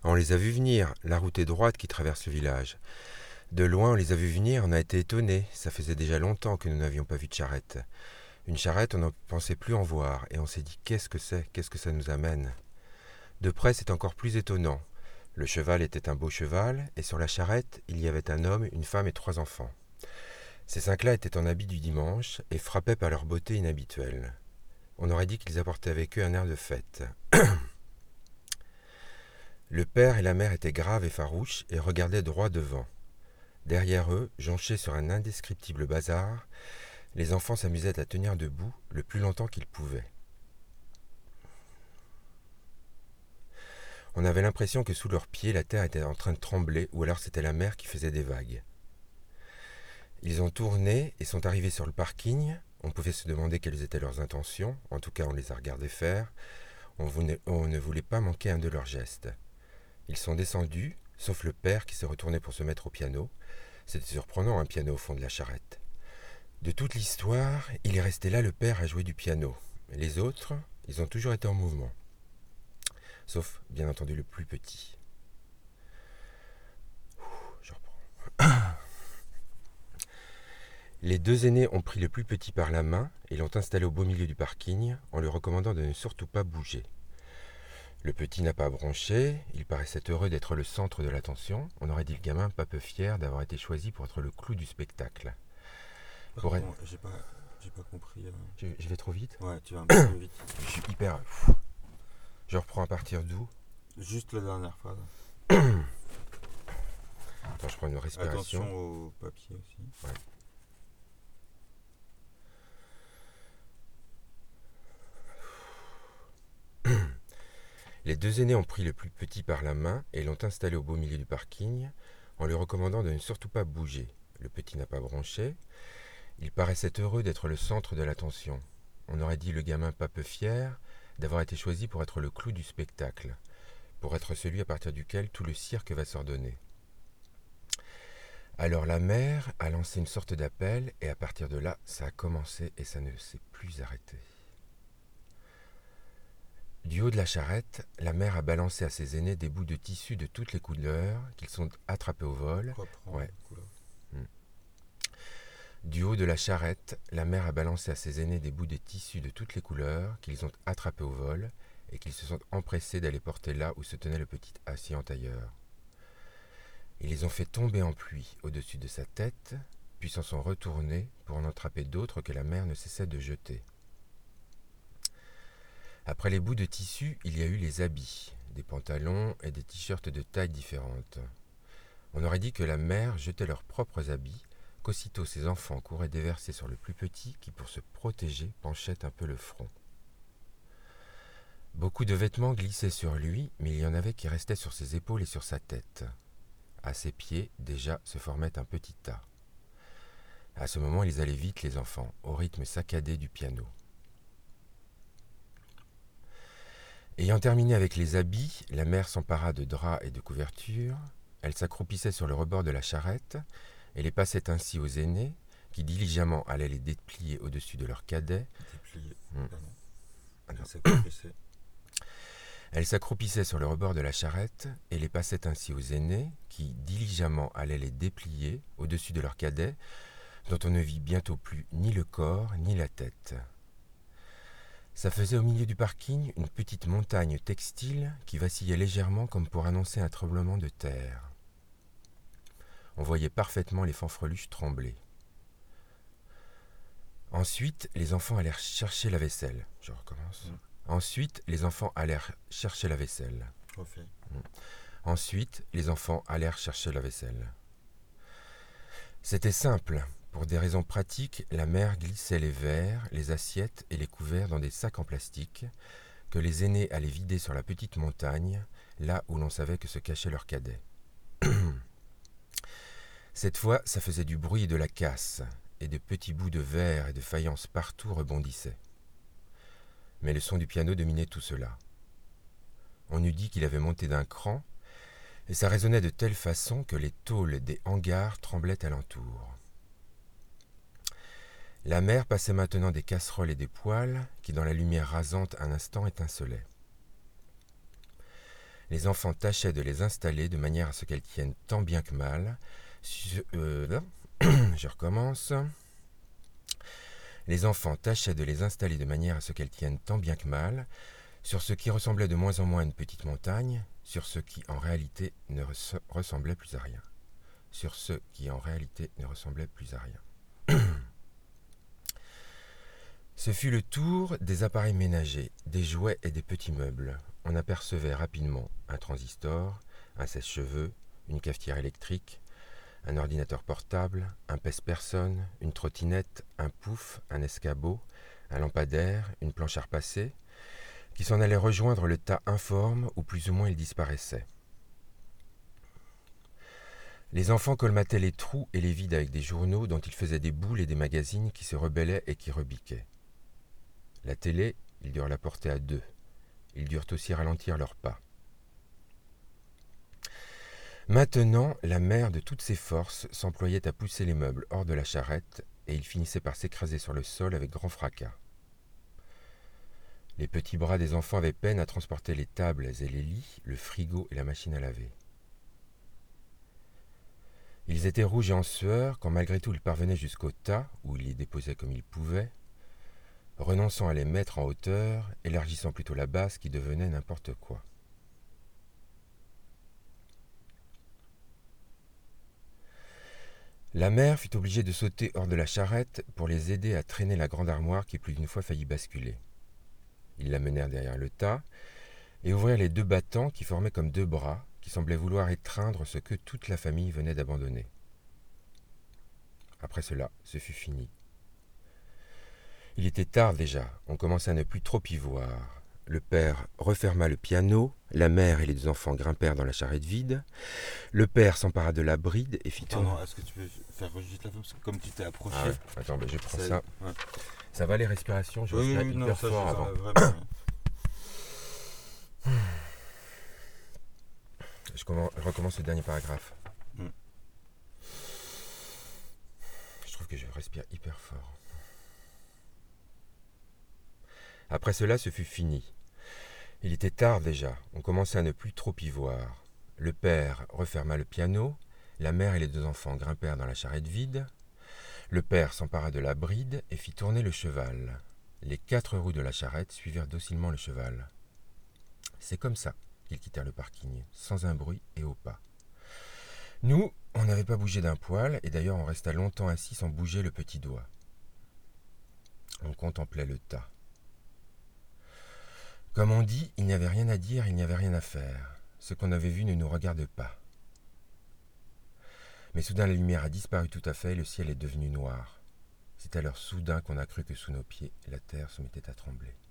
On les a vus venir, la route est droite qui traverse le village. De loin, on les a vus venir, on a été étonnés. Ça faisait déjà longtemps que nous n'avions pas vu de charrette. Une charrette, on n'en pensait plus en voir, et on s'est dit qu'est-ce que c'est, qu'est-ce que ça nous amène. De près, c'est encore plus étonnant. Le cheval était un beau cheval, et sur la charrette, il y avait un homme, une femme et 3 enfants. Ces 5-là étaient en habit du dimanche, et frappaient par leur beauté inhabituelle. On aurait dit qu'ils apportaient avec eux un air de fête. Le père et la mère étaient graves et farouches, et regardaient droit devant. Derrière eux, jonchés sur un indescriptible bazar, les enfants s'amusaient à tenir debout le plus longtemps qu'ils pouvaient. On avait l'impression que sous leurs pieds, la terre était en train de trembler, ou alors c'était la mer qui faisait des vagues. Ils ont tourné et sont arrivés sur le parking. On pouvait se demander quelles étaient leurs intentions. En tout cas, on les a regardés faire. On ne voulait pas manquer un de leurs gestes. Ils sont descendus, sauf le père qui s'est retourné pour se mettre au piano. C'était surprenant, un piano au fond de la charrette. De toute l'histoire, il est resté là le père à jouer du piano. Les autres, ils ont toujours été en mouvement. Sauf, bien entendu, le plus petit. Je reprends. Les 2 aînés ont pris le plus petit par la main et l'ont installé au beau milieu du parking en lui recommandant de ne surtout pas bouger. Le petit n'a pas bronché, il paraissait heureux d'être le centre de l'attention. On aurait dit le gamin pas peu fier d'avoir été choisi pour être le clou du spectacle. Pardon, j'ai pas compris. Je vais trop vite? Ouais, tu vas un peu trop vite. Je suis hyper... Je reprends à partir d'où? Juste la dernière phrase. Attends, je prends une respiration. Attention au papier aussi. Ouais. Les 2 aînés ont pris le plus petit par la main et l'ont installé au beau milieu du parking en lui recommandant de ne surtout pas bouger. Le petit n'a pas bronché. Il paraissait heureux d'être le centre de l'attention. On aurait dit le gamin pas peu fier d'avoir été choisi pour être le clou du spectacle, pour être celui à partir duquel tout le cirque va s'ordonner. Alors la mère a lancé une sorte d'appel et à partir de là, ça a commencé et ça ne s'est plus arrêté. Du haut de la charrette, la mère a balancé à ses aînés des bouts de tissu de toutes les couleurs qu'ils sont attrapés au vol. Ouais. Du haut de la charrette, la mère a balancé à ses aînés des bouts de tissu de toutes les couleurs qu'ils ont attrapés au vol et qu'ils se sont empressés d'aller porter là où se tenait le petit assis en tailleur. Ils les ont fait tomber en pluie au-dessus de sa tête, puis s'en sont retournés pour en attraper d'autres que la mère ne cessait de jeter. Après les bouts de tissu, il y a eu les habits, des pantalons et des t-shirts de tailles différentes. On aurait dit que la mère jetait leurs propres habits, qu'aussitôt ses enfants couraient déverser sur le plus petit qui, pour se protéger, penchait un peu le front. Beaucoup de vêtements glissaient sur lui, mais il y en avait qui restaient sur ses épaules et sur sa tête. À ses pieds, déjà, se formait un petit tas. À ce moment, ils allaient vite, les enfants, au rythme saccadé du piano. Ayant terminé avec les habits, la mère s'empara de draps et de couvertures. Elle s'accroupissait sur le rebord de la charrette et les passait ainsi aux aînés, qui diligemment allaient les déplier au-dessus de leurs cadets. Déplier. Elle s'accroupissait sur le rebord de la charrette et les passait ainsi aux aînés, qui diligemment allaient les déplier au-dessus de leurs cadets, dont on ne vit bientôt plus ni le corps ni la tête. Ça faisait au milieu du parking une petite montagne textile qui vacillait légèrement comme pour annoncer un tremblement de terre. On voyait parfaitement les fanfreluches trembler. Ensuite, les enfants allèrent chercher la vaisselle. Je recommence. Ensuite, les enfants allèrent chercher la vaisselle. Refait. Ensuite, les enfants allèrent chercher la vaisselle. C'était simple. Pour des raisons pratiques, la mère glissait les verres, les assiettes et les couverts dans des sacs en plastique que les aînés allaient vider sur la petite montagne, là où l'on savait que se cachait leur cadet. Cette fois, ça faisait du bruit et de la casse, et de petits bouts de verre et de faïence partout rebondissaient. Mais le son du piano dominait tout cela. On eût dit qu'il avait monté d'un cran, et ça résonnait de telle façon que les tôles des hangars tremblaient alentour. La mère passait maintenant des casseroles et des poêles qui, dans la lumière rasante, un instant étincelaient. Les enfants tâchaient de les installer de manière à ce qu'elles tiennent tant bien que mal. Je recommence. Les enfants tâchaient de les installer de manière à ce qu'elles tiennent tant bien que mal sur ce qui ressemblait de moins en moins à une petite montagne, sur ce qui en réalité ne ressemblait plus à rien. Sur ce qui en réalité ne ressemblait plus à rien. Ce fut le tour des appareils ménagers, des jouets et des petits meubles. On apercevait rapidement un transistor, un sèche-cheveux, une cafetière électrique, un ordinateur portable, un pèse-personne, une trottinette, un pouf, un escabeau, un lampadaire, une planche à repasser, qui s'en allaient rejoindre le tas informe où plus ou moins ils disparaissaient. Les enfants colmataient les trous et les vides avec des journaux dont ils faisaient des boules et des magazines qui se rebellaient et qui rebiquaient. La télé, ils durent la porter à deux. Ils durent aussi ralentir leurs pas. Maintenant, la mère de toutes ses forces s'employait à pousser les meubles hors de la charrette et ils finissaient par s'écraser sur le sol avec grand fracas. Les petits bras des enfants avaient peine à transporter les tables et les lits, le frigo et la machine à laver. Ils étaient rouges et en sueur quand malgré tout ils parvenaient jusqu'au tas, où ils les déposaient comme ils pouvaient, renonçant à les mettre en hauteur, élargissant plutôt la base qui devenait n'importe quoi. La mère fut obligée de sauter hors de la charrette pour les aider à traîner la grande armoire qui plus d'une fois faillit basculer. Ils la menèrent derrière le tas et ouvrirent les deux battants qui formaient comme deux bras, qui semblaient vouloir étreindre ce que toute la famille venait d'abandonner. Après cela, ce fut fini. Il était tard déjà, on commençait à ne plus trop y voir. Le père referma le piano, la mère et les deux enfants grimpèrent dans la charrette vide. Le père s'empara de la bride et fit tourner... Pardon, est-ce que tu peux faire juste la fin parce que comme tu t'es approché... Ah ouais. Attends, ben je prends ça. Ouais. Ça va les respirations? Je respire hyper fort avant. Vraiment. Je recommence le dernier paragraphe. Mm. Je trouve que je respire hyper fort. Après cela, ce fut fini. Il était tard déjà, on commençait à ne plus trop y voir. Le père referma le piano, la mère et les deux enfants grimpèrent dans la charrette vide. Le père s'empara de la bride et fit tourner le cheval. Les 4 roues de la charrette suivirent docilement le cheval. C'est comme ça qu'ils quittèrent le parking, sans un bruit et au pas. Nous, on n'avait pas bougé d'un poil, et d'ailleurs on resta longtemps assis sans bouger le petit doigt. On contemplait le tas. Comme on dit, il n'y avait rien à dire, il n'y avait rien à faire. Ce qu'on avait vu ne nous regarde pas. Mais soudain la lumière a disparu tout à fait et le ciel est devenu noir. C'est alors soudain qu'on a cru que sous nos pieds, la terre se mettait à trembler.